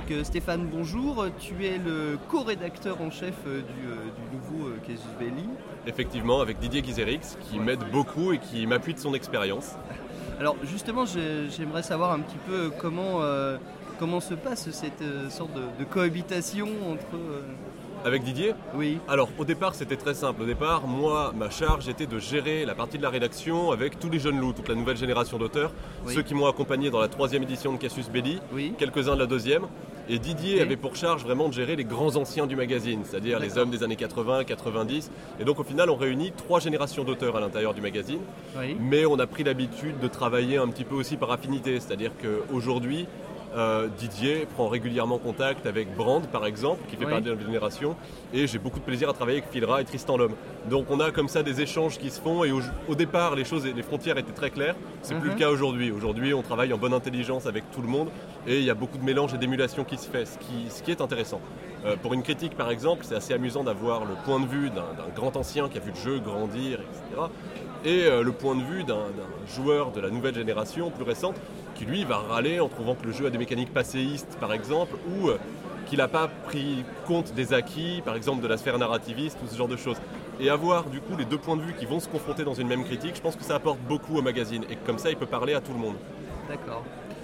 Stéphane, bonjour. Tu es le co-rédacteur en chef du nouveau Casus Belli. Effectivement, avec Didier Guizerix, qui m'aide beaucoup et qui m'appuie de son expérience. Alors justement, j'aimerais savoir un petit peu comment se passe cette sorte de cohabitation entre... Avec Didier ? Oui. Alors, au départ, c'était très simple. Au départ, moi, ma charge était de gérer la partie de la rédaction avec tous les jeunes loups, toute la nouvelle génération d'auteurs, Oui. ceux qui m'ont accompagné dans la 3e édition de Casus Belli, Oui. quelques-uns de la 2e. Et Didier Ok. avait pour charge vraiment de gérer les grands anciens du magazine, c'est-à-dire les D'accord. hommes des années 80, 90. Et donc, au final, on réunit 3 générations d'auteurs à l'intérieur du magazine. Oui. Mais on a pris l'habitude de travailler un petit peu aussi par affinité, c'est-à-dire qu'aujourd'hui, Didier prend régulièrement contact avec Brand, par exemple, qui fait Oui. partie de la génération, et j'ai beaucoup de plaisir à travailler avec Phil Ray et Tristan Lhomme. Donc on a comme ça des échanges qui se font, et au départ, les frontières étaient très claires. C'est plus le cas aujourd'hui. Aujourd'hui, on travaille en bonne intelligence avec tout le monde, et il y a beaucoup de mélange et d'émulation qui se fait, ce qui est intéressant. Pour une critique, par exemple, c'est assez amusant d'avoir le point de vue d'un grand ancien qui a vu le jeu grandir, etc., et le point de vue d'un joueur de la nouvelle génération, plus récente, qui lui va râler en trouvant que le jeu a des mécaniques passéistes, par exemple, ou qu'il n'a pas pris compte des acquis, par exemple de la sphère narrativiste, ou ce genre de choses. Et avoir du coup les deux points de vue qui vont se confronter dans une même critique, je pense que ça apporte beaucoup au magazine, et que comme ça il peut parler à tout le monde. D'accord.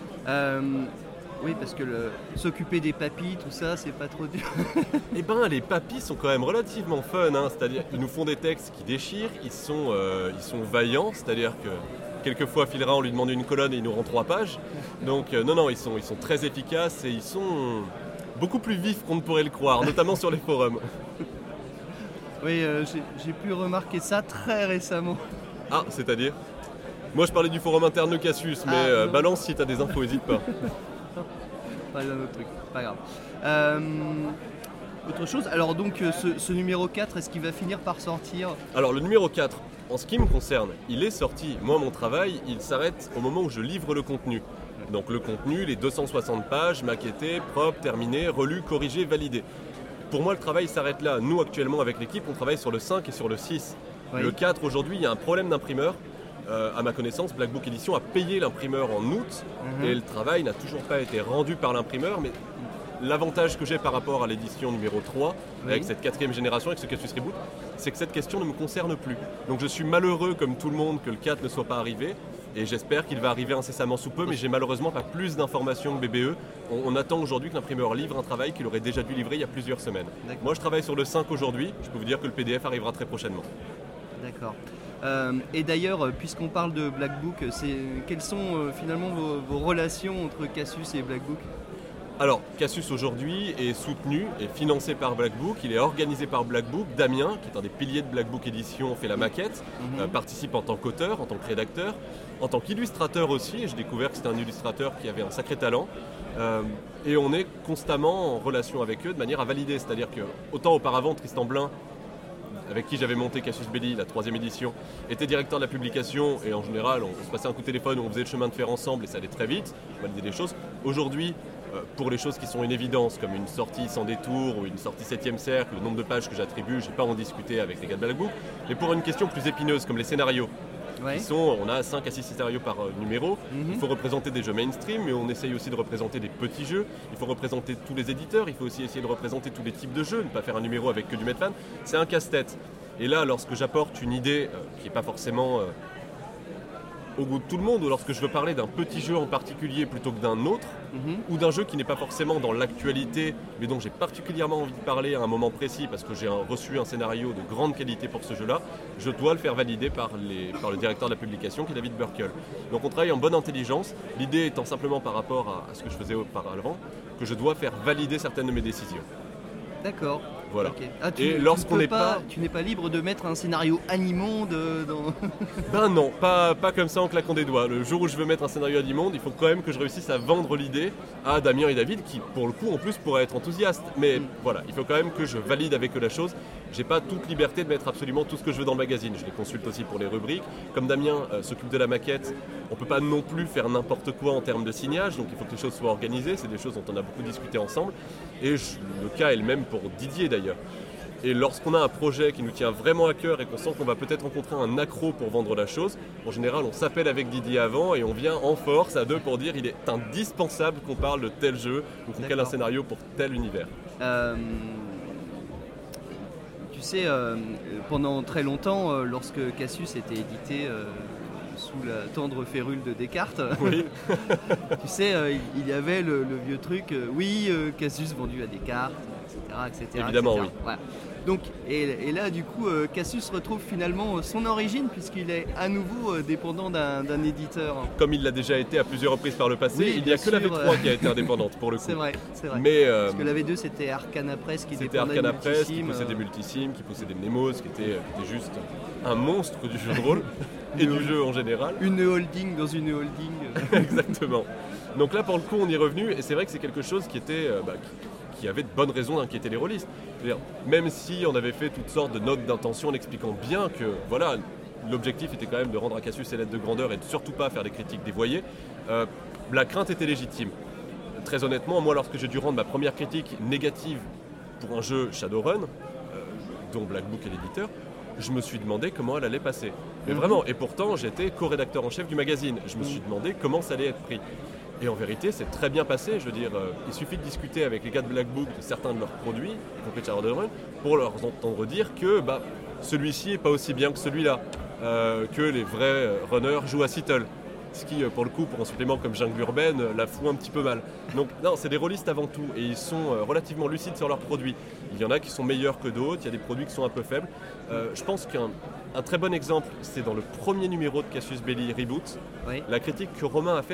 Oui, parce que s'occuper des papis, tout ça, c'est pas trop dur. Eh ben, les papis sont quand même relativement fun, hein. C'est-à-dire qu'ils nous font des textes qui déchirent, ils sont vaillants, c'est-à-dire que quelquefois Phil Ray, on lui demande une colonne et il nous rend 3 pages. Donc non, ils sont très efficaces et ils sont beaucoup plus vifs qu'on ne pourrait le croire, notamment sur les forums. Oui, j'ai pu remarquer ça très récemment. Ah, c'est-à-dire ? Moi je parlais du forum interne de Casus, mais Ah, non. balance si t'as des infos, n'hésite pas. Pas un autre truc, pas grave. Autre chose, alors donc ce numéro 4, est-ce qu'il va finir par sortir ? Alors le numéro 4, en ce qui me concerne, il est sorti. Moi, mon travail, il s'arrête au moment où je livre le contenu. Donc le contenu, les 260 pages, maquetté, propre, terminé, relu, corrigé, validé. Pour moi, le travail s'arrête là. Nous, actuellement, avec l'équipe, on travaille sur le 5 et sur le 6. Oui. Le 4, aujourd'hui, il y a un problème d'imprimeur. À ma connaissance, Black Book Edition a payé l'imprimeur en août et le travail n'a toujours pas été rendu par l'imprimeur. Mais l'avantage que j'ai par rapport à l'édition numéro 3, avec cette 4e génération, avec ce Casus Reboot, c'est que cette question ne me concerne plus. Donc je suis malheureux, comme tout le monde, que le 4 ne soit pas arrivé. Et j'espère qu'il va arriver incessamment sous peu, mais j'ai malheureusement pas plus d'informations que BBE. On attend aujourd'hui que l'imprimeur livre un travail qu'il aurait déjà dû livrer il y a plusieurs semaines. D'accord. Moi, je travaille sur le 5 aujourd'hui. Je peux vous dire que le PDF arrivera très prochainement. D'accord. Et d'ailleurs, puisqu'on parle de Black Book, quelles sont finalement vos relations entre Casus et Black Book ? Alors, Casus aujourd'hui est soutenu et financé par Black Book. Il est organisé par Black Book. Damien, qui est un des piliers de Black Book Edition, fait la maquette, participe en tant qu'auteur, en tant que rédacteur, en tant qu'illustrateur aussi. Et j'ai découvert que c'était un illustrateur qui avait un sacré talent. Et on est constamment en relation avec eux de manière à valider. C'est-à-dire que, autant auparavant, Tristan Blin, avec qui j'avais monté Casus Belli, la 3e édition, était directeur de la publication et en général on se passait un coup de téléphone, on faisait le chemin de fer ensemble et ça allait très vite, on validait les choses. Aujourd'hui, pour les choses qui sont une évidence, comme une sortie sans détour ou une sortie 7e cercle, le nombre de pages que j'attribue, je n'ai pas à en discuter avec les gars de Black Book, mais pour une question plus épineuse comme les scénarios, Ouais. on a 5 à 6 scénarios par numéro. Il faut représenter des jeux mainstream, mais on essaye aussi de représenter des petits jeux. Il faut représenter tous les éditeurs, il faut aussi essayer de représenter tous les types de jeux, ne pas faire un numéro avec que du Medfan. C'est un casse-tête. Et là, lorsque j'apporte une idée qui n'est pas forcément au goût de tout le monde, ou lorsque je veux parler d'un petit jeu en particulier plutôt que d'un autre, ou d'un jeu qui n'est pas forcément dans l'actualité, mais dont j'ai particulièrement envie de parler à un moment précis parce que j'ai reçu un scénario de grande qualité pour ce jeu-là, je dois le faire valider par le directeur de la publication qui est David Burkle. Donc on travaille en bonne intelligence, l'idée étant simplement par rapport à ce que je faisais auparavant, que je dois faire valider certaines de mes décisions. D'accord. Voilà. Ok. Ah, Et lorsqu'on n'est pas... Tu n'es pas libre de mettre un scénario animonde dans... Ben non, pas comme ça en claquant des doigts. Le jour où je veux mettre un scénario à l'immonde, il faut quand même que je réussisse à vendre l'idée à Damien et David, qui pour le coup en plus pourraient être enthousiastes. Mais voilà, il faut quand même que je valide avec eux la chose. J'ai pas toute liberté de mettre absolument tout ce que je veux dans le magazine. Je les consulte aussi pour les rubriques. Comme Damien s'occupe de la maquette, on peut pas non plus faire n'importe quoi en termes de signage, donc il faut que les choses soient organisées. C'est des choses dont on a beaucoup discuté ensemble. Et le cas est le même pour Didier d'ailleurs. Et lorsqu'on a un projet qui nous tient vraiment à cœur et qu'on sent qu'on va peut-être rencontrer un accro pour vendre la chose, en général on s'appelle avec Didier avant et on vient en force à deux pour dire il est indispensable qu'on parle de tel jeu ou qu'on cale un scénario pour tel univers. Tu sais, pendant très longtemps, lorsque Cassius était édité sous la tendre férule de Descartes, Oui. tu sais, il y avait le vieux truc, Cassius vendu à Descartes, etc. Évidemment, etc. oui. Voilà. Donc, et là, du coup, Cassius retrouve finalement son origine puisqu'il est à nouveau dépendant d'un éditeur. Comme il l'a déjà été à plusieurs reprises par le passé, Oui, il n'y a bien que la sûr, V3 qui a été indépendante pour le coup. C'est vrai. Mais Parce que la V2 c'était Arcana Press qui c'était dépendait Arcana de Press qui Multisim, possédait Multisim, qui possédait Nemos, qui était juste un monstre du jeu de rôle et du jeu en général. Une holding dans une holding. Exactement. Donc là, pour le coup, on y est revenu et c'est vrai que c'est quelque chose qui était, qui avait de bonnes raisons d'inquiéter les rôlistes. C'est-à-dire, même si on avait fait toutes sortes de notes d'intention en expliquant bien que, voilà, l'objectif était quand même de rendre à Cassius ses lettres de grandeur et de surtout pas faire des critiques dévoyées, la crainte était légitime. Très honnêtement, moi, lorsque j'ai dû rendre ma première critique négative pour un jeu Shadowrun, dont Black Book est l'éditeur, je me suis demandé comment elle allait passer. Mais vraiment, et pourtant j'étais co-rédacteur en chef du magazine. Je me suis demandé comment ça allait être pris. Et en vérité, c'est très bien passé. Je veux dire, il suffit de discuter avec les gars de Black Book de certains de leurs produits, y compris Shadowrun, pour leur entendre dire que celui-ci n'est pas aussi bien que celui-là, que les vrais runners jouent à Seattle. Ce qui, pour le coup, pour un supplément comme Jungle Urbaine, la fout un petit peu mal. Donc non, c'est des rôlistes avant tout, et ils sont relativement lucides sur leurs produits. Il y en a qui sont meilleurs que d'autres, il y a des produits qui sont un peu faibles. Je pense qu'un très bon exemple, c'est dans le premier numéro de Cassius Belli Reboot, Oui. la critique que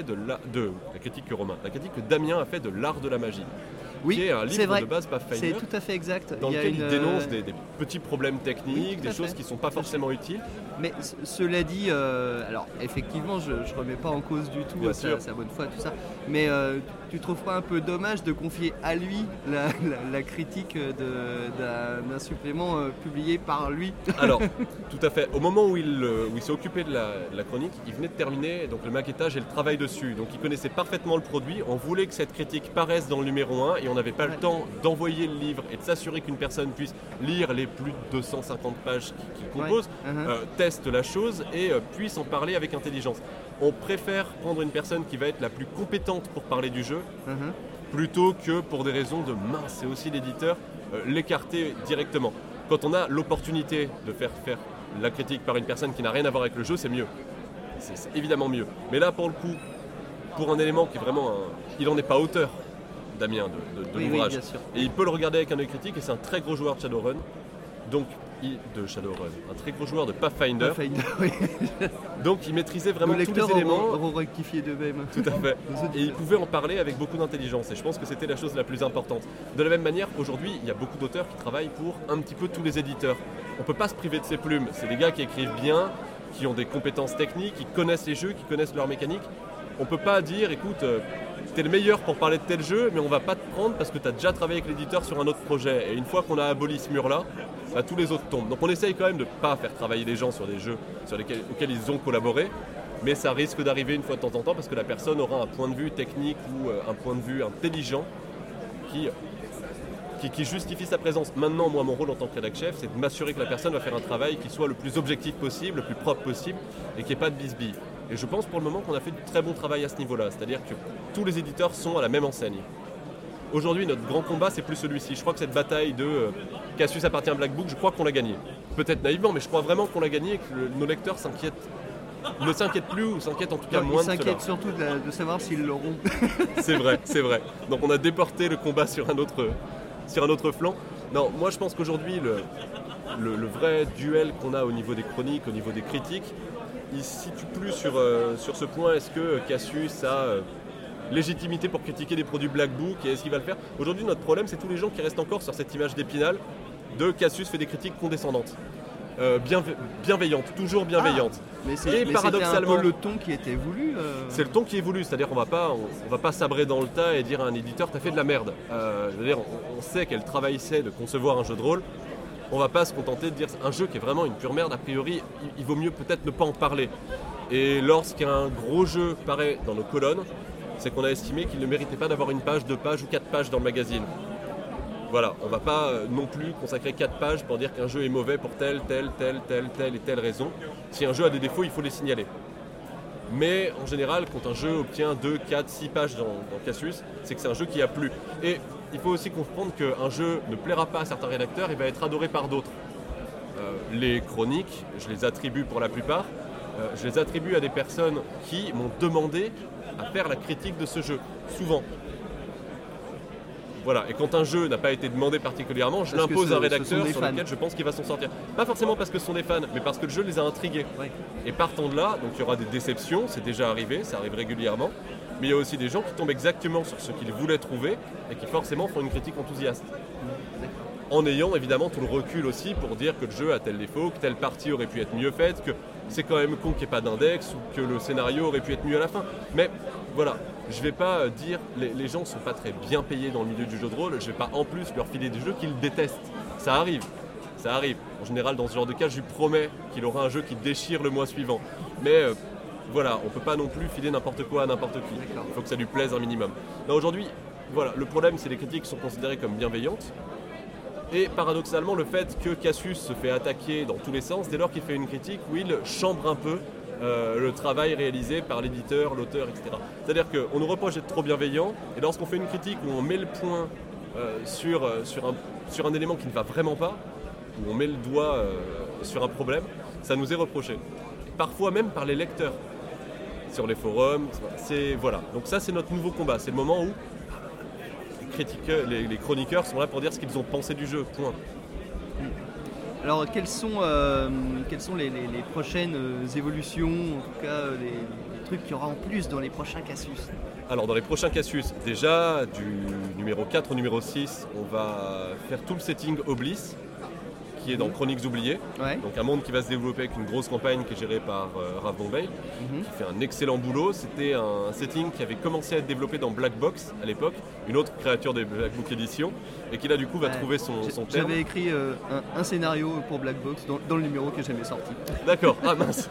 Damien a fait de l'art de la magie. Oui, qui est un c'est livre vrai. de base C'est Pathfinder, tout à fait exact. dans Il y a lequel il une, dénonce des petits problèmes Oui, techniques, tout des à choses fait. qui ne sont pas forcément utiles. Mais cela dit, alors effectivement, je ne remets pas en cause du tout Bien sûr. sa bonne foi, tout ça. Mais tu trouves pas un peu dommage de confier à lui la critique d'un supplément publié par lui? Alors, tout à fait. Au moment où il s'est occupé de la chronique, il venait de terminer donc, le maquettage et le travail dessus. Donc il connaissait parfaitement le produit. On voulait que cette critique paraisse dans le numéro 1 et on n'avait pas le temps d'envoyer le livre et de s'assurer qu'une personne puisse lire les plus de 250 pages qu'il compose, teste la chose et puisse en parler avec intelligence. On préfère prendre une personne qui va être la plus compétente pour parler du jeu plutôt que pour des raisons de mince, c'est aussi l'éditeur, l'écarter directement. Quand on a l'opportunité de faire la critique par une personne qui n'a rien à voir avec le jeu, c'est mieux. C'est évidemment mieux. Mais là, pour le coup, pour un élément qui est vraiment il n'en est pas auteur, Damien, de l'ouvrage. bien sûr. Et il peut le regarder avec un œil critique et c'est un très gros joueur de Shadowrun. Donc, un très gros joueur de Pathfinder. Oui. Donc il maîtrisait vraiment Nos tous lecteurs les éléments. auront rectifié d'eux-mêmes. Tout à fait. Et il pouvait en parler avec beaucoup d'intelligence. Et je pense que c'était la chose la plus importante. De la même manière, aujourd'hui, il y a beaucoup d'auteurs qui travaillent pour un petit peu tous les éditeurs. On ne peut pas se priver de ses plumes. C'est des gars qui écrivent bien, qui ont des compétences techniques, qui connaissent les jeux, qui connaissent leur mécanique. On ne peut pas dire, écoute, t'es le meilleur pour parler de tel jeu, mais on va pas te prendre parce que tu as déjà travaillé avec l'éditeur sur un autre projet. Et une fois qu'on a aboli ce mur-là, tous les autres tombent. Donc on essaye quand même de ne pas faire travailler les gens sur des jeux auxquels ils ont collaboré, mais ça risque d'arriver une fois de temps en temps parce que la personne aura un point de vue technique ou un point de vue intelligent qui justifie sa présence. Maintenant, moi, mon rôle en tant que rédac chef, c'est de m'assurer que la personne va faire un travail qui soit le plus objectif possible, le plus propre possible et qu'il n'y ait pas de bisbille. Et je pense pour le moment qu'on a fait du très bon travail à ce niveau-là, c'est-à-dire que tous les éditeurs sont à la même enseigne. Aujourd'hui, notre grand combat, c'est plus celui-ci. Je crois que cette bataille de Cassius appartient à Black Book, je crois qu'on l'a gagnée. Peut-être naïvement, mais je crois vraiment qu'on l'a gagnée et que nos lecteurs ne s'inquiètent plus ou s'inquiètent en tout cas moins de cela. Ils s'inquiètent surtout de savoir s'ils l'auront. C'est vrai. Donc on a déporté le combat sur un autre flanc. Non, moi je pense qu'aujourd'hui, le vrai duel qu'on a au niveau des chroniques, au niveau des critiques, il ne se situe plus sur ce point. Est-ce que Cassius a légitimité pour critiquer des produits Black Book et est-ce qu'il va le faire? Aujourd'hui, notre problème, c'est tous les gens qui restent encore sur cette image d'Épinal de Cassius fait des critiques condescendantes, bienveillantes, toujours bienveillantes. Mais paradoxalement, c'était un peu le ton qui était voulu. C'est le ton qui est voulu, c'est-à-dire qu'on va pas sabrer dans le tas et dire à un éditeur t'as fait de la merde. Je veux dire, on sait quel travail c'est de concevoir un jeu de rôle. On va pas se contenter de dire un jeu qui est vraiment une pure merde, a priori, il vaut mieux peut-être ne pas en parler. Et lorsqu'un gros jeu paraît dans nos colonnes, c'est qu'on a estimé qu'il ne méritait pas d'avoir une page, 2 pages ou 4 pages dans le magazine. Voilà, on ne va pas non plus consacrer 4 pages pour dire qu'un jeu est mauvais pour telle et telle raison. Si un jeu a des défauts, il faut les signaler. Mais en général, quand un jeu obtient 2, 4, 6 pages dans Cassius, c'est que c'est un jeu qui a plu. Et il faut aussi comprendre qu'un jeu ne plaira pas à certains rédacteurs et va être adoré par d'autres. Les chroniques, je les attribue pour la plupart, je les attribue à des personnes qui m'ont demandé à faire la critique de ce jeu, souvent. Voilà, et quand un jeu n'a pas été demandé particulièrement, je l'impose à un rédacteur sur lequel je pense qu'il va s'en sortir. Pas forcément parce que ce sont des fans, mais parce que le jeu les a intrigués. Ouais. Et partant de là, donc il y aura des déceptions, c'est déjà arrivé, ça arrive régulièrement, mais il y a aussi des gens qui tombent exactement sur ce qu'ils voulaient trouver et qui forcément font une critique enthousiaste. En ayant évidemment tout le recul aussi pour dire que le jeu a tel défaut, que telle partie aurait pu être mieux faite, que c'est quand même con qu'il n'y ait pas d'index ou que le scénario aurait pu être mieux à la fin. Mais voilà, je ne vais pas dire, les gens ne sont pas très bien payés dans le milieu du jeu de rôle, je ne vais pas en plus leur filer des jeux qu'ils détestent. Ça arrive. En général, dans ce genre de cas, je lui promets qu'il aura un jeu qui déchire le mois suivant. Mais voilà, on ne peut pas non plus filer n'importe quoi à n'importe qui. Il faut que ça lui plaise un minimum. Là, aujourd'hui, voilà, le problème, c'est que les critiques sont considérées comme bienveillantes. Et paradoxalement, le fait que Cassius se fait attaquer dans tous les sens, dès lors qu'il fait une critique où il chambre un peu le travail réalisé par l'éditeur, l'auteur, etc. C'est-à-dire qu'on nous reproche d'être trop bienveillant, et lorsqu'on fait une critique où on met le point sur un élément qui ne va vraiment pas, où on met le doigt sur un problème, ça nous est reproché. Et parfois même par les lecteurs, sur les forums, voilà. Donc ça, c'est notre nouveau combat, c'est le moment où les chroniqueurs sont là pour dire ce qu'ils ont pensé du jeu, point. Alors quelles sont les prochaines évolutions, en tout cas les trucs qu'il y aura en plus dans les prochains Cassius? Alors dans les prochains Cassius, déjà du numéro 4 au numéro 6, on va faire tout le setting Oblis, qui est dans Chroniques oubliées, donc un monde qui va se développer avec une grosse campagne qui est gérée par Raph Bombay, qui fait un excellent boulot. C'était un setting qui avait commencé à être développé dans Black Box à l'époque, une autre créature des Black Book Edition, et qui là du coup va trouver son terme. J'avais écrit un scénario pour Black Box dans le numéro qui n'est jamais sorti. D'accord, ah mince.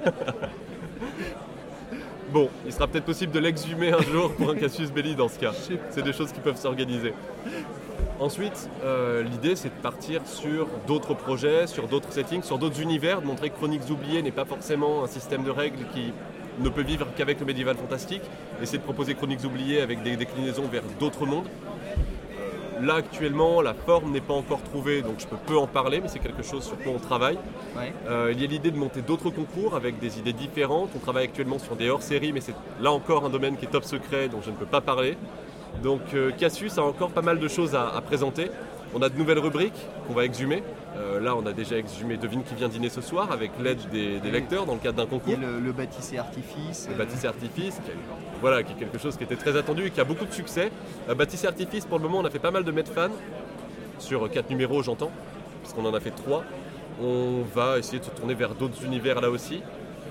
Bon, il sera peut-être possible de l'exhumer un jour pour un Cassius Belli dans ce cas. C'est des choses qui peuvent s'organiser. Ensuite, l'idée c'est de partir sur d'autres projets, sur d'autres settings, sur d'autres univers, de montrer que Chroniques oubliées n'est pas forcément un système de règles qui ne peut vivre qu'avec le médiéval fantastique, et c'est de proposer Chroniques oubliées avec des déclinaisons vers d'autres mondes. Là actuellement, la forme n'est pas encore trouvée, donc je peux peu en parler, mais c'est quelque chose sur quoi on travaille. Il y a l'idée de monter d'autres concours avec des idées différentes. On travaille actuellement sur des hors-séries, mais c'est là encore un domaine qui est top secret, dont je ne peux pas parler. Donc Cassius a encore pas mal de choses à présenter. On a de nouvelles rubriques qu'on va exhumer. Là, on a déjà exhumé Devine qui vient dîner ce soir avec l'aide des lecteurs dans le cadre d'un concours. Et le bâtissé artifice. Le bâtissé artifice, qui est quelque chose qui était très attendu et qui a beaucoup de succès. Bâtissé artifice, pour le moment, on a fait pas mal de Medfan, sur 4 numéros, j'entends, parce qu'on en a fait 3. On va essayer de se tourner vers d'autres univers là aussi.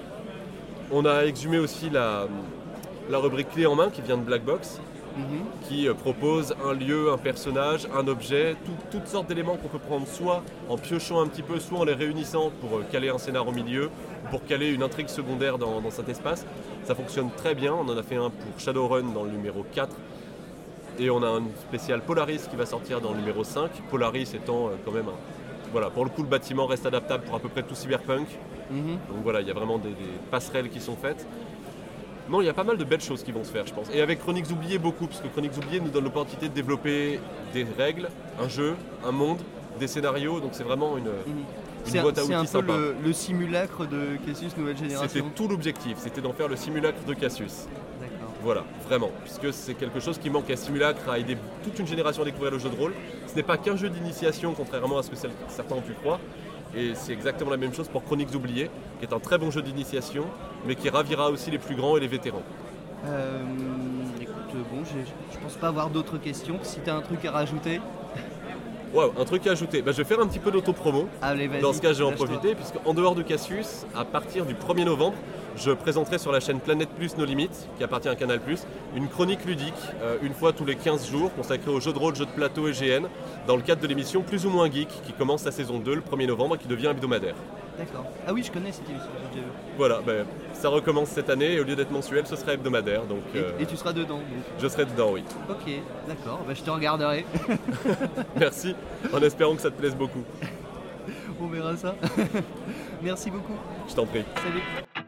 On a exhumé aussi la rubrique clé en main qui vient de Black Box. Qui propose un lieu, un personnage, un objet, toutes sortes d'éléments qu'on peut prendre soit en piochant un petit peu, soit en les réunissant pour caler un scénar au milieu, pour caler une intrigue secondaire dans cet espace. Ça fonctionne très bien, on en a fait un pour Shadowrun dans le numéro 4, et on a un spécial Polaris qui va sortir dans le numéro 5, Polaris étant quand même voilà, pour le coup le bâtiment reste adaptable pour à peu près tout cyberpunk, donc voilà, il y a vraiment des passerelles qui sont faites. Non, il y a pas mal de belles choses qui vont se faire, je pense. Et avec Chroniques oubliées, beaucoup, parce que Chroniques oubliées nous donne l'opportunité de développer des règles, un jeu, un monde, des scénarios, donc c'est vraiment une boîte à outils sympa. C'est un peu le simulacre de Cassius Nouvelle Génération. C'était tout l'objectif, c'était d'en faire le simulacre de Cassius. D'accord. Voilà, vraiment, puisque c'est quelque chose qui manque à Simulacre, à aider toute une génération à découvrir le jeu de rôle. Ce n'est pas qu'un jeu d'initiation, contrairement à ce que certains ont pu croire. Et c'est exactement la même chose pour Chroniques oubliées, qui est un très bon jeu d'initiation, mais qui ravira aussi les plus grands et les vétérans. Écoute, bon, je pense pas avoir d'autres questions. Si tu as un truc à rajouter. Wow, un truc à ajouter. Je vais faire un petit peu d'auto-promo. Allez, vas-y. Dans ce cas, j'ai en profité, puisque en dehors de Cassius, à partir du 1er novembre, je présenterai sur la chaîne Planète Plus No Limites, qui appartient à Canal+, une chronique ludique, une fois tous les 15 jours, consacrée aux jeux de rôle, jeux de plateau et GN, dans le cadre de l'émission Plus ou moins Geek, qui commence sa saison 2 le 1er novembre et qui devient hebdomadaire. D'accord. Ah oui, je connais cette émission, j'ai déjà vu. Voilà, ça recommence cette année et au lieu d'être mensuel, ce sera hebdomadaire. Donc, Et tu seras dedans, donc. je serai dedans, oui. Ok, d'accord, je te regarderai. Merci, en espérant que ça te plaise beaucoup. On verra ça. Merci beaucoup. Je t'en prie. Salut.